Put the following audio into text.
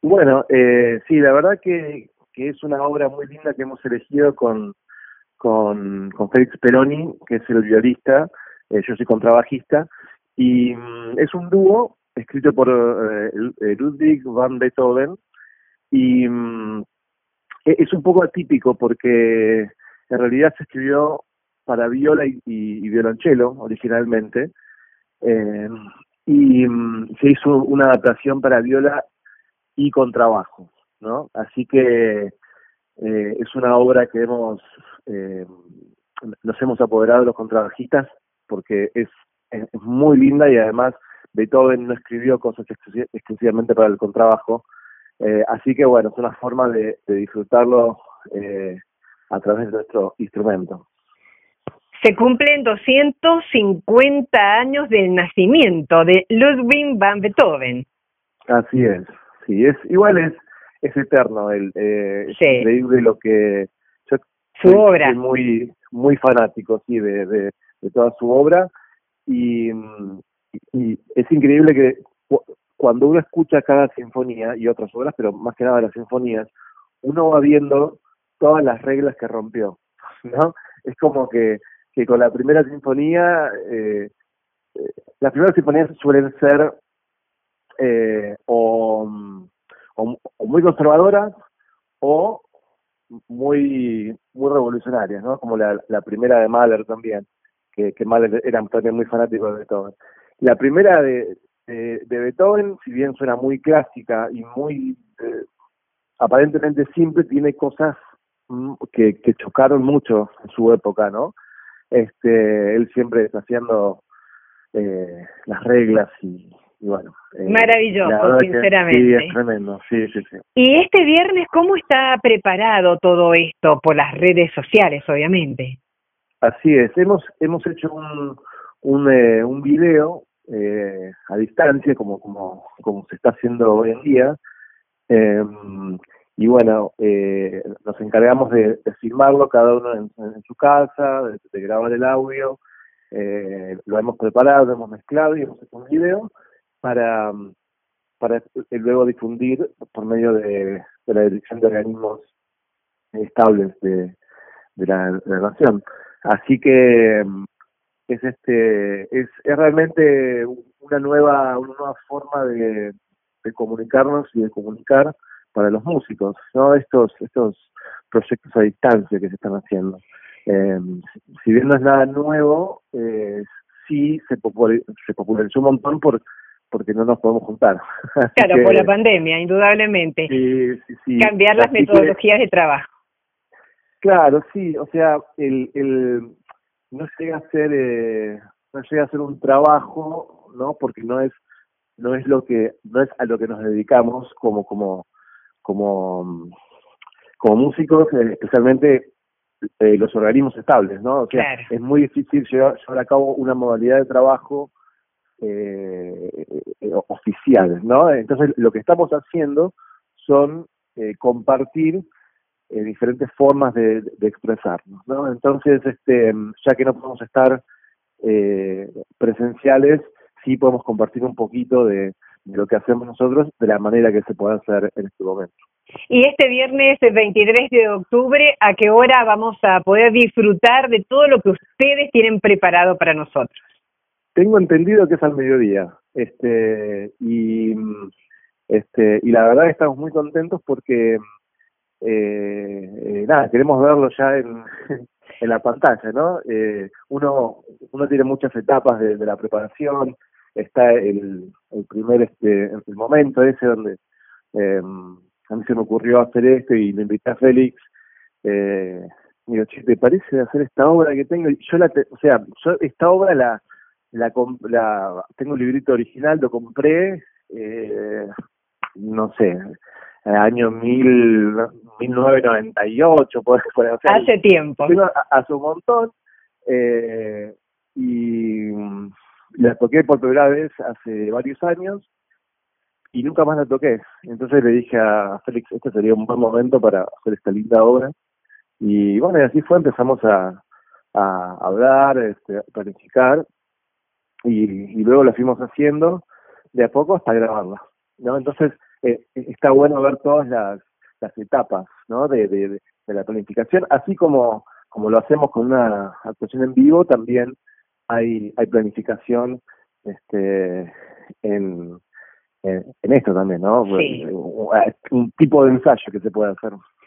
Bueno, sí, la verdad que es una obra muy linda que hemos elegido con Félix Peroni, que es el violista, yo soy contrabajista, y es un dúo escrito por Ludwig van Beethoven, y es un poco atípico porque en realidad se escribió para viola y violonchelo originalmente, eh, y se hizo una adaptación para viola y contrabajo, ¿no? Así que es una obra que eh, nos hemos apoderado de los contrabajistas porque es muy linda y además Beethoven no escribió cosas exclusivamente para el contrabajo, así que bueno, es una forma de disfrutarlo a través de nuestro instrumento. Se cumplen 250 años del nacimiento de Ludwig van Beethoven. Así es, sí, es eterno, es Sí. increíble lo que yo Su obra. soy muy fanático, sí, de toda su obra, y, y es increíble que cuando uno escucha cada sinfonía y otras obras, pero más que nada las sinfonías, uno va viendo todas las reglas que rompió, ¿no? Es como que con la primera sinfonía, las primeras sinfonías suelen ser eh, o, o muy conservadoras o muy revolucionarias, ¿no? Como la primera de Mahler también, que Mahler era también muy fanático de Beethoven. La primera de Beethoven, si bien suena muy clásica y muy aparentemente simple, tiene cosas que chocaron mucho en su época, ¿no? Él siempre está haciendo las reglas y bueno. La Maravilloso, verdad que sí, es sinceramente. tremendo, sí, sí, sí. Y este viernes, ¿cómo está preparado todo esto? Por las redes sociales, obviamente. Así es, hemos hecho un video a distancia, como se está haciendo hoy en día, eh, y bueno, nos encargamos de filmarlo cada uno en su casa, de grabar el audio, lo hemos preparado, lo hemos mezclado y hemos hecho un video para, para luego difundir por medio de la Dirección de Organismos Estables de la Nación. Así que es realmente una nueva forma de comunicarnos y de comunicar para los músicos, ¿no? Estos proyectos a distancia que se están haciendo. Eh, si bien no es nada nuevo, sí se popularizó un montón porque no nos podemos juntar. Así Claro, por la que pandemia, indudablemente. sí, sí, sí. Cambiar las Así que metodologías de trabajo. claro, sí, o sea, no llega a ser no llega a ser un trabajo, ¿no? Porque no es a lo que nos dedicamos como como músicos, especialmente los organismos estables, ¿no? O sea, Claro. es muy difícil llevar a cabo una modalidad de trabajo eh, oficial, ¿no? Entonces, lo que estamos haciendo son compartir diferentes formas de expresarnos, ¿no? Entonces, ya que no podemos estar presenciales, sí podemos compartir un poquito de lo que hacemos nosotros de la manera que se puede hacer en este momento. Y este viernes, el 23 de octubre, ¿a qué hora vamos a poder disfrutar de todo lo que ustedes tienen preparado para nosotros? Tengo entendido que es al mediodía, y la verdad que estamos muy contentos porque nada, queremos verlo ya en la pantalla, ¿no? Uno tiene muchas etapas de la preparación, está el primer el momento ese donde a mí se me ocurrió hacer esto y le invité a Félix, digo, che, ¿te parece hacer esta obra que tengo? Y o sea, yo esta obra tengo un librito original, lo compré, no sé, año 1998, o sea, Hace tiempo. hace un montón, y la toqué por primera vez hace varios años y nunca más la toqué. Entonces le dije a Félix, este sería un buen momento para hacer esta linda obra. Y bueno, y así fue, empezamos a hablar, a planificar, y luego la fuimos haciendo de a poco hasta grabarla, ¿no? Entonces, está bueno ver todas las etapas, ¿no? De la planificación, así como lo hacemos con una actuación en vivo, también hay planificación en esto también, ¿no? Sí. Un tipo de ensayo que se puede hacer.